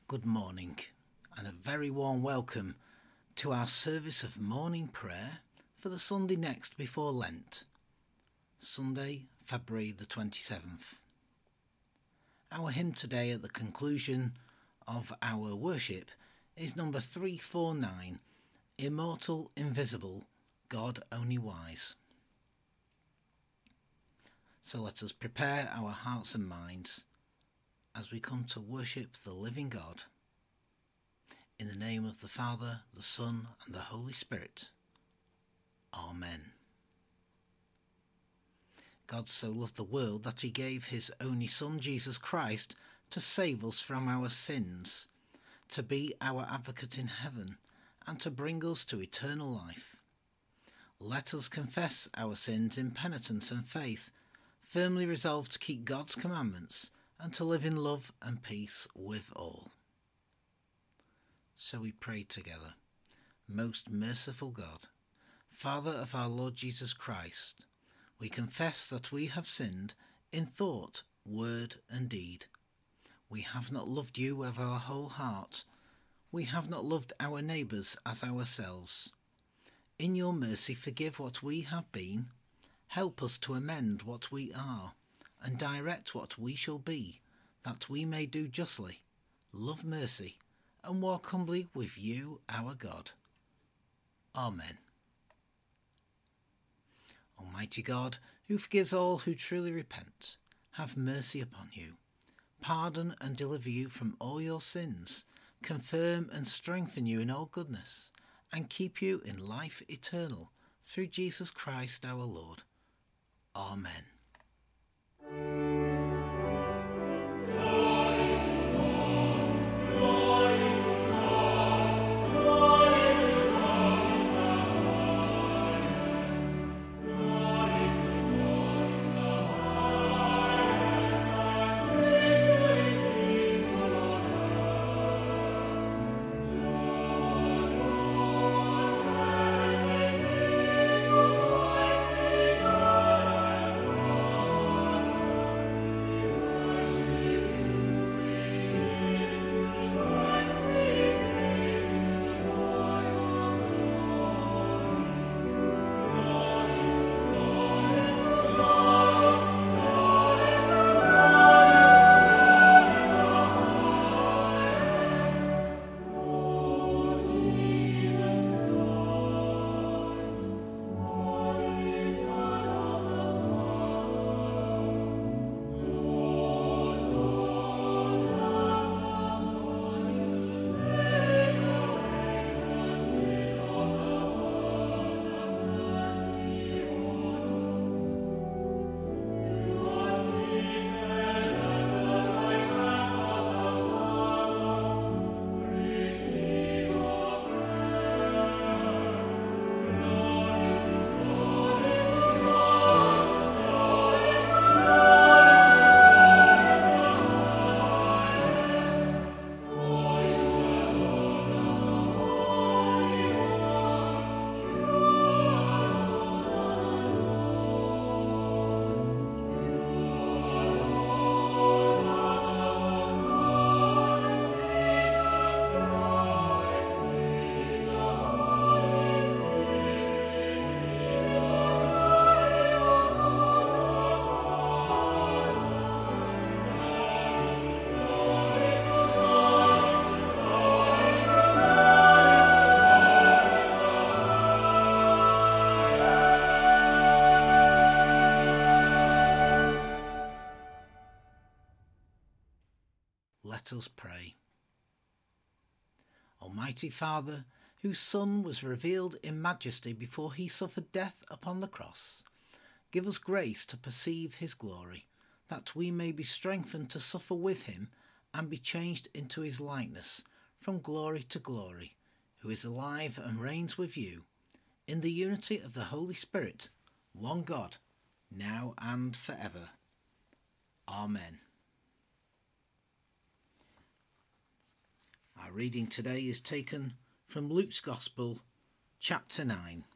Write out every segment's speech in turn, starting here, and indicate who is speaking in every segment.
Speaker 1: Good morning and a very warm welcome to our service of morning prayer for the Sunday next before Lent, Sunday, February the 27th. Our hymn today at the conclusion of our worship is number 349, Immortal, Invisible, God Only Wise. So let us prepare our hearts and minds as we come to worship the living God. In the name of the Father, the Son, and the Holy Spirit. Amen. God so loved the world that he gave his only Son, Jesus Christ, to save us from our sins, to be our advocate in heaven, and to bring us to eternal life. Let us confess our sins in penitence and faith, firmly resolved to keep God's commandments and to live in love and peace with all. So we pray together. Most merciful God, Father of our Lord Jesus Christ, we confess that we have sinned in thought, word and deed. We have not loved you with our whole heart. We have not loved our neighbours as ourselves. In your mercy forgive what we have been. Help us to amend what we are, and direct what we shall be, that we may do justly, love mercy, and walk humbly with you, our God. Amen. Almighty God, who forgives all who truly repent, have mercy upon you, pardon and deliver you from all your sins, confirm and strengthen you in all goodness, and keep you in life eternal, through Jesus Christ our Lord. Amen. Let us pray. Almighty Father, whose Son was revealed in majesty before he suffered death upon the cross, give us grace to perceive his glory, that we may be strengthened to suffer with him and be changed into his likeness from glory to glory, who is alive and reigns with you, in the unity of the Holy Spirit, one God, now and forever. Amen. Our reading today is taken from Luke's Gospel, chapter 9.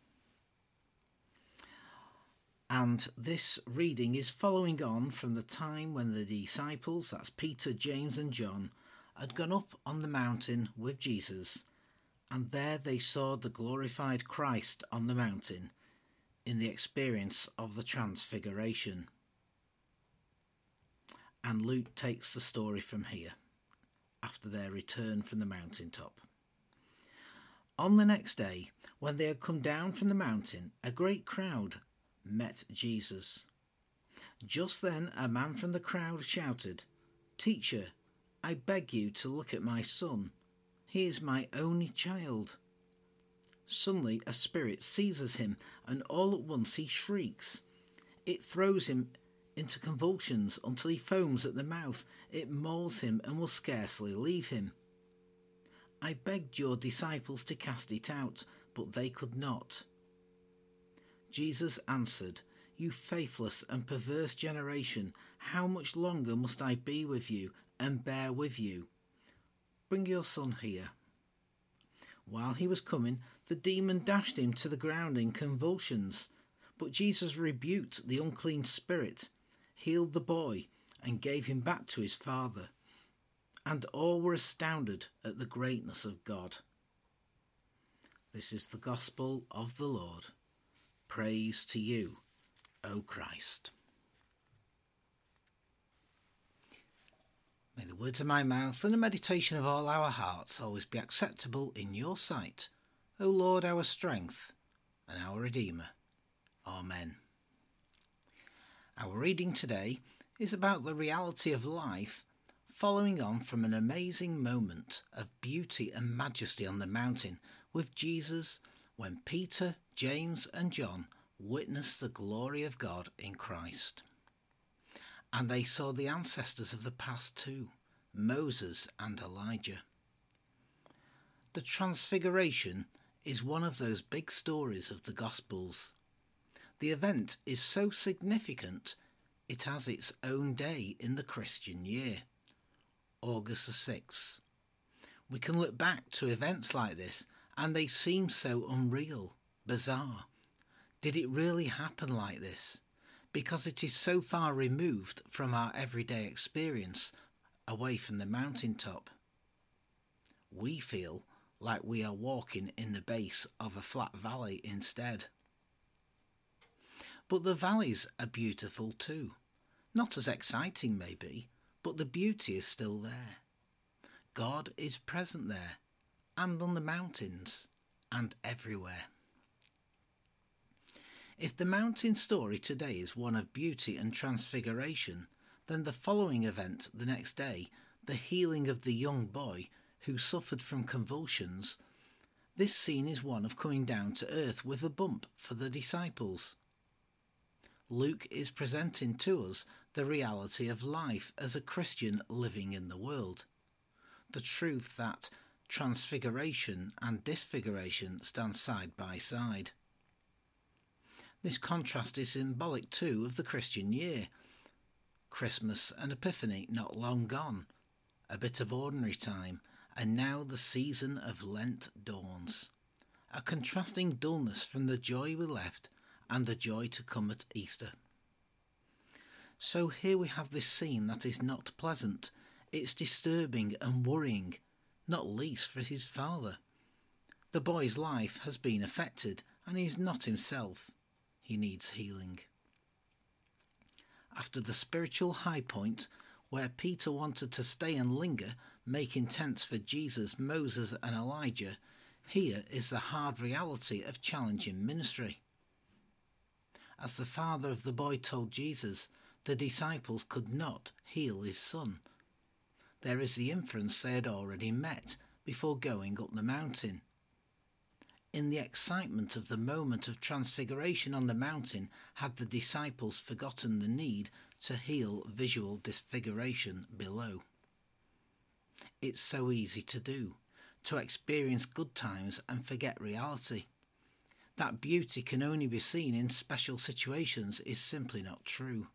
Speaker 1: And this reading is following on from the time when the disciples, that's Peter, James and John, had gone up on the mountain with Jesus, and there they saw the glorified Christ on the mountain in the experience of the Transfiguration. And Luke takes the story from here, after their return from the mountaintop. On the next day, when they had come down from the mountain, a great crowd met Jesus. Just then a man from the crowd shouted, "Teacher, I beg you to look at my son. He is my only child." Suddenly a spirit seizes him, and all at once he shrieks. It throws him into convulsions until he foams at the mouth. It mauls him and will scarcely leave him. I begged your disciples to cast it out, but they could not. Jesus answered, "You faithless and perverse generation, how much longer must I be with you and bear with you? Bring your son here." While he was coming, the demon dashed him to the ground in convulsions. But Jesus rebuked the unclean spirit, healed the boy, and gave him back to his father. And all were astounded at the greatness of God. This is the gospel of the Lord. Praise to you, O Christ. May the words of my mouth and the meditation of all our hearts always be acceptable in your sight, O Lord, our strength and our Redeemer. Amen. Our reading today is about the reality of life, following on from an amazing moment of beauty and majesty on the mountain with Jesus when Peter, James and John witnessed the glory of God in Christ. And they saw the ancestors of the past too, Moses and Elijah. The Transfiguration is one of those big stories of the Gospels. The event is so significant it has its own day in the Christian year, August the 6th. We can look back to events like this and they seem so unreal, bizarre. Did it really happen like this? Because it is so far removed from our everyday experience, away from the mountaintop. We feel like we are walking in the base of a flat valley instead. But the valleys are beautiful too. Not as exciting maybe, but the beauty is still there. God is present there, and on the mountains, and everywhere. If the mountain story today is one of beauty and transfiguration, then the following event the next day, the healing of the young boy who suffered from convulsions, this scene is one of coming down to earth with a bump for the disciples. Luke is presenting to us the reality of life as a Christian living in the world. The truth that transfiguration and disfiguration stand side by side. This contrast is symbolic too of the Christian year. Christmas and Epiphany not long gone, a bit of ordinary time, and now the season of Lent dawns. A contrasting dullness from the joy we left and the joy to come at Easter. So here we have this scene that is not pleasant. It's disturbing and worrying, not least for his father. The boy's life has been affected and he is not himself. He needs healing. After the spiritual high point, where Peter wanted to stay and linger, making tents for Jesus, Moses and Elijah, here is the hard reality of challenging ministry. As the father of the boy told Jesus, the disciples could not heal his son. There is the inference they had already met before going up the mountain. In the excitement of the moment of transfiguration on the mountain, had the disciples forgotten the need to heal visual disfiguration below? It's so easy to do, to experience good times and forget reality. That beauty can only be seen in special situations is simply not true.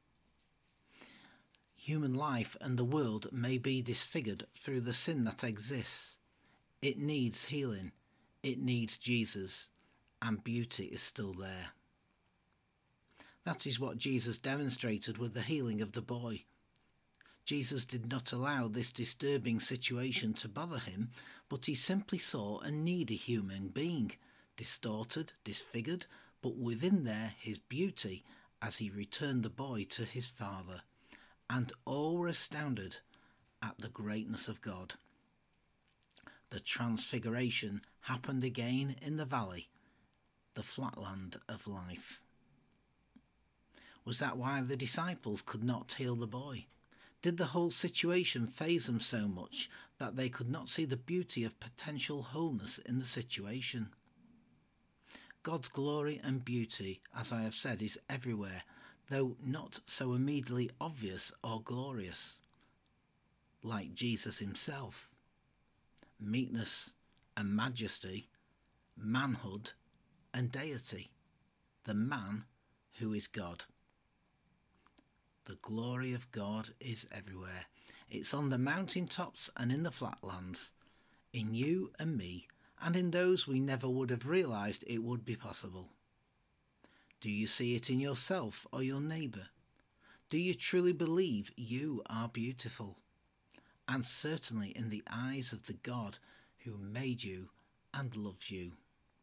Speaker 1: Human life and the world may be disfigured through the sin that exists. It needs healing. It needs Jesus, and beauty is still there. That is what Jesus demonstrated with the healing of the boy. Jesus did not allow this disturbing situation to bother him, but he simply saw a needy human being, distorted, disfigured, but within there his beauty, as he returned the boy to his father, and all were astounded at the greatness of God. The transfiguration happened again in the valley, the flatland of life. Was that why the disciples could not heal the boy? Did the whole situation faze them so much that they could not see the beauty of potential wholeness in the situation? God's glory and beauty, as I have said, is everywhere, though not so immediately obvious or glorious. Like Jesus himself. Meekness and majesty, manhood and deity, the man who is God. The glory of God is everywhere. It's on the mountaintops and in the flatlands, in you and me, and in those we never would have realised it would be possible. Do you see it in yourself or your neighbour? Do you truly believe you are beautiful? And certainly in the eyes of the God who made you and loves you.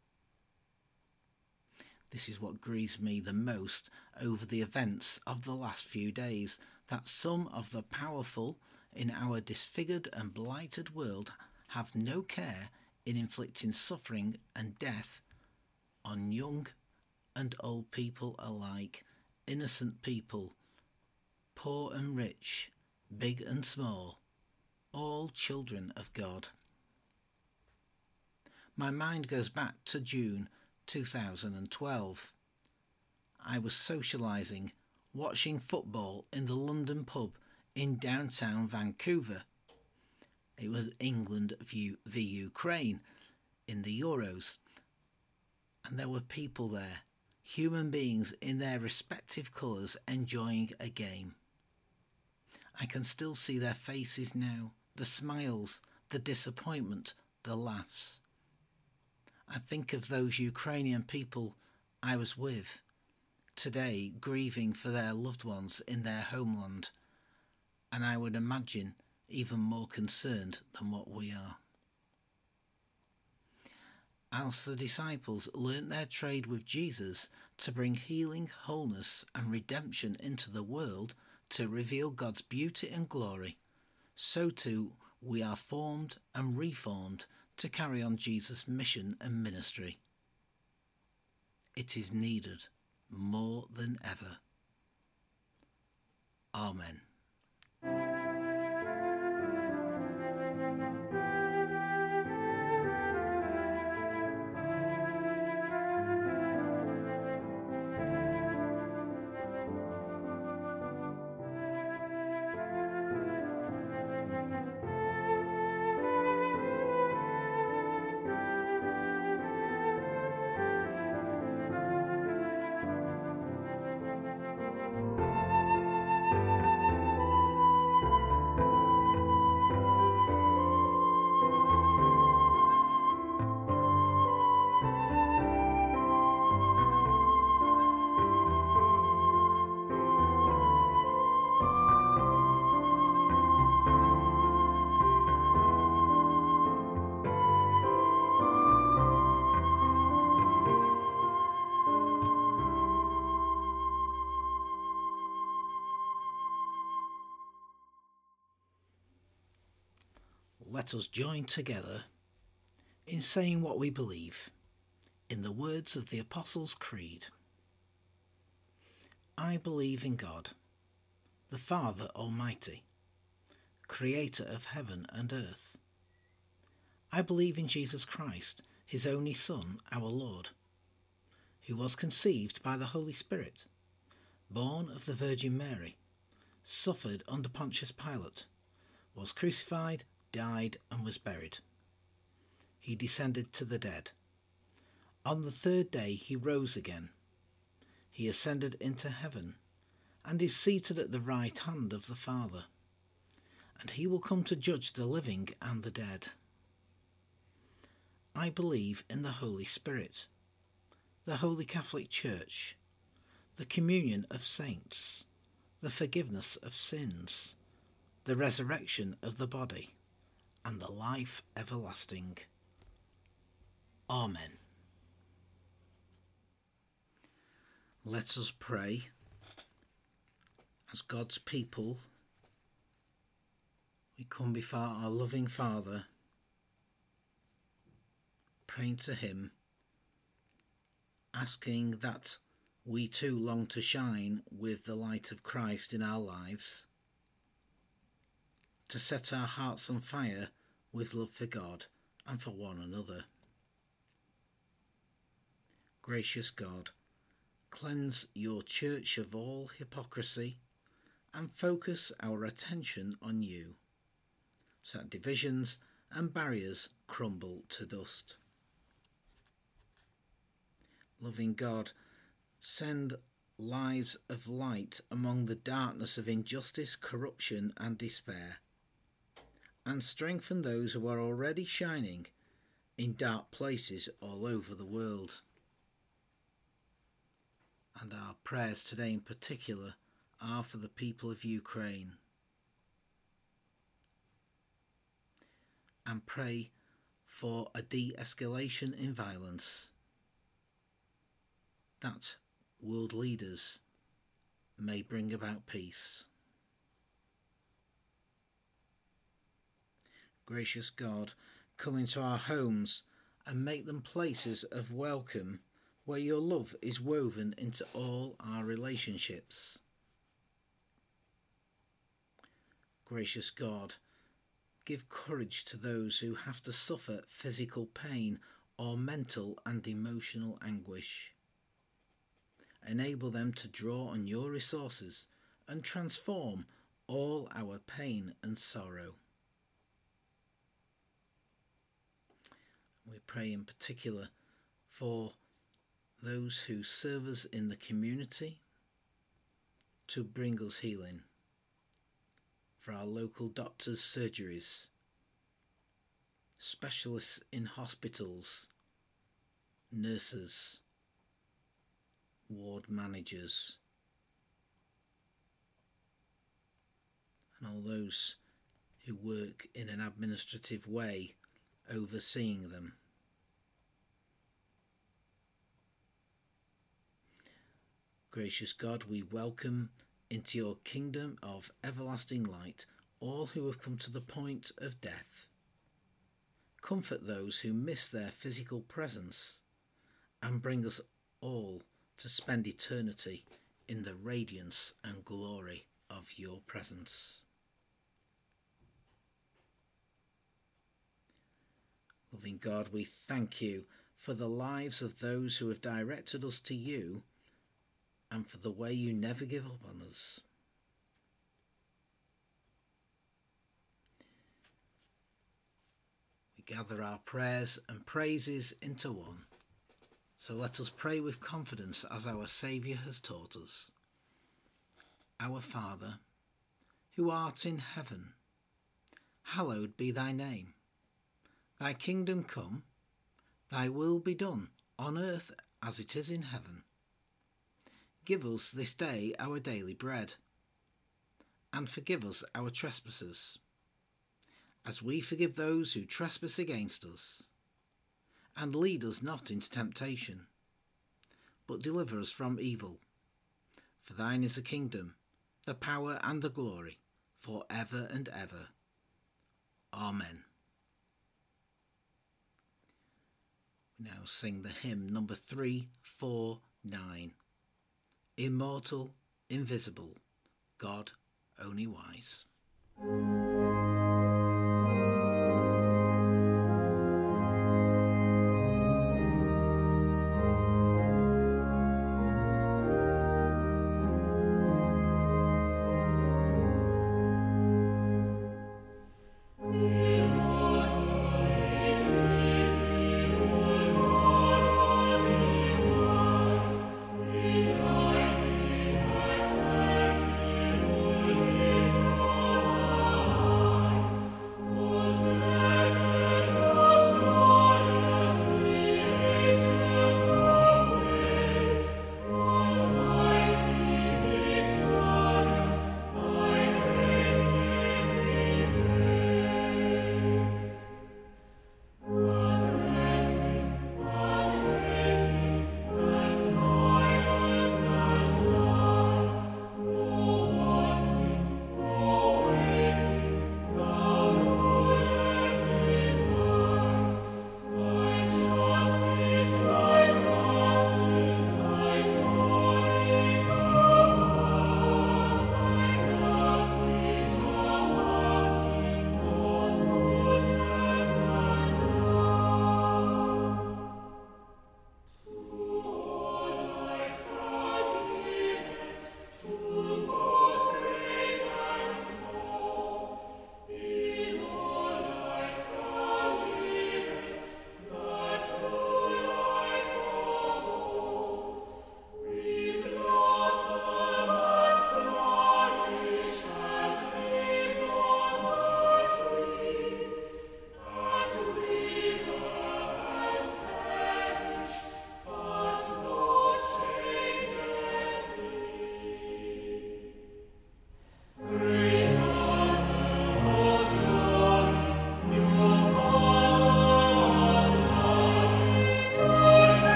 Speaker 1: This is what grieves me the most over the events of the last few days, that some of the powerful in our disfigured and blighted world have no care in inflicting suffering and death on young and old people alike, innocent people, poor and rich, big and small, all children of God. My mind goes back to June 2012. I was socialising, watching football in the London pub in downtown Vancouver. It was England v Ukraine in the Euros, and there were people there, human beings in their respective colours enjoying a game. I can still see their faces now, the smiles, the disappointment, the laughs. I think of those Ukrainian people I was with today, grieving for their loved ones in their homeland, and I would imagine even more concerned than what we are. As the disciples learnt their trade with Jesus to bring healing, wholeness and redemption into the world, to reveal God's beauty and glory, so too we are formed and reformed to carry on Jesus' mission and ministry. It is needed more than ever. Amen. Let us join together in saying what we believe in the words of the Apostles' Creed. I believe in God, the Father Almighty, creator of heaven and earth. I believe in Jesus Christ, his only Son, our Lord, who was conceived by the Holy Spirit, born of the Virgin Mary, suffered under Pontius Pilate, was crucified, died and was buried. He descended to the dead. On the third day he rose again. He ascended into heaven and is seated at the right hand of the Father. And he will come to judge the living and the dead. I believe in the Holy Spirit, the Holy Catholic Church, the communion of saints, the forgiveness of sins, the resurrection of the body, and the life everlasting. Amen. Let us pray as God's people. We come before our loving Father, praying to him, asking that we too long to shine with the light of Christ in our lives, to set our hearts on fire with love for God and for one another. Gracious God, cleanse your church of all hypocrisy and focus our attention on you, so that divisions and barriers crumble to dust. Loving God, send lives of light among the darkness of injustice, corruption and despair, and strengthen those who are already shining in dark places all over the world. And our prayers today in particular are for the people of Ukraine. And pray for a de-escalation in violence, that world leaders may bring about peace. Gracious God, come into our homes and make them places of welcome where your love is woven into all our relationships. Gracious God, give courage to those who have to suffer physical pain or mental and emotional anguish. Enable them to draw on your resources and transform all our pain and sorrow. We pray in particular for those who serve us in the community to bring us healing, for our local doctors' surgeries, specialists in hospitals, nurses, ward managers, and all those who work in an administrative way overseeing them. Gracious God, we welcome into your kingdom of everlasting light all who have come to the point of death. Comfort those who miss their physical presence and bring us all to spend eternity in the radiance and glory of your presence. Loving God, we thank you for the lives of those who have directed us to you and for the way you never give up on us. We gather our prayers and praises into one. So let us pray with confidence as our Saviour has taught us. Our Father, who art in heaven, hallowed be thy name. Thy kingdom come, thy will be done, on earth as it is in heaven. Give us this day our daily bread, and forgive us our trespasses, as we forgive those who trespass against us. And lead us not into temptation, but deliver us from evil. For thine is the kingdom, the power and the glory, for ever and ever. Amen. We now sing the hymn number 349. Immortal, invisible, God only wise.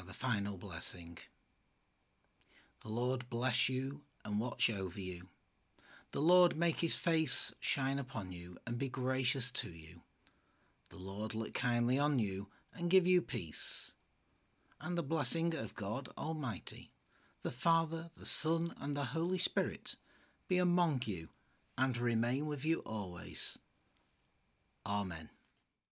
Speaker 1: the final blessing. The Lord bless you and watch over you. The Lord make his face shine upon you and be gracious to you. The Lord look kindly on you and give you peace. And the blessing of God Almighty, the Father, the Son, and the Holy Spirit be among you and remain with you always. Amen.